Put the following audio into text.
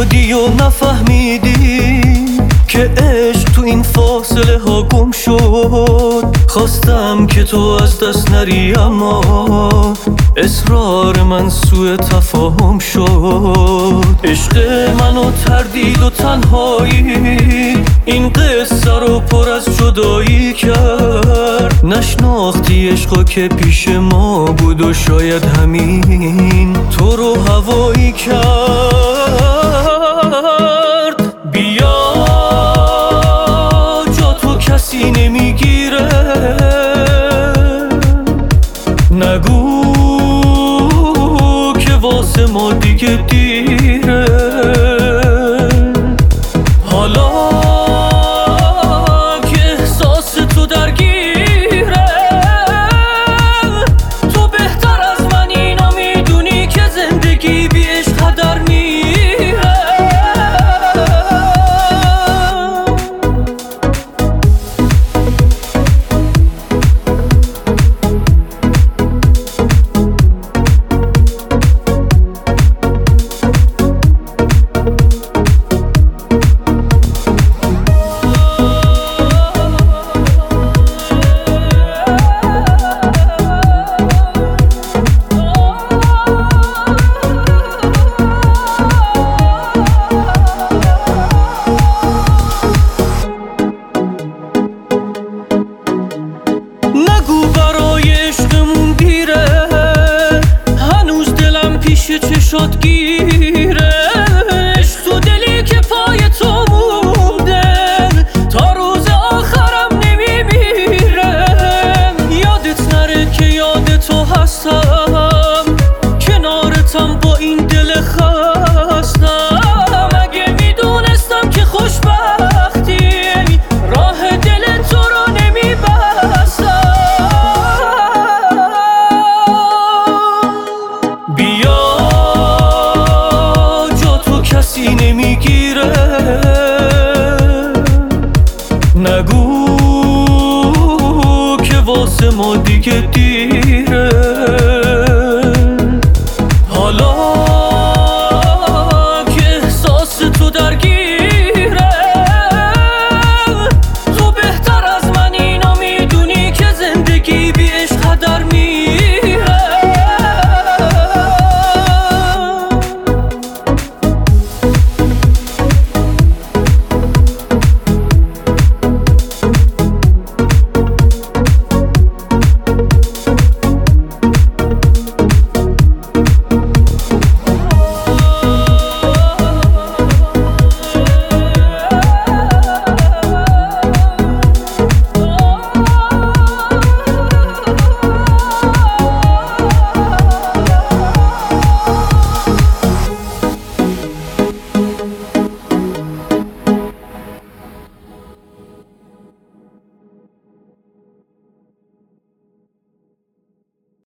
شدی و نفهمیدی که عشق تو این فاصله ها گم شد. خواستم که تو از دست نری اما اصرار من سوء تفاهم شد. عشق منو تردید و تنهایی این قصه رو پر از جدایی کرد. نشناختی عشقا که پیش ما بود و شاید همین تو رو هوایی کرد. بیا جا تو کسی نمیگیره، نگو که واسه ما دیگه دیره. حالا که احساس تو درگیره، تو بهتر از من اینو میدونی که زندگی بی عشق هدر میره. نگو برای عشقمون دیره، هنوز دلم پیش چشات گیره. عشق تو دلی که پای تو مونده تا روز آخرم نمیمیره. یادت نره که یاد تو هستم، کنارتم با این دل خستم. اگه میدونستم که خوشبختی راه دل تو رو نمیبستم. بیا جا تو کسی نمیگیره، نگو که واسه ما دیگه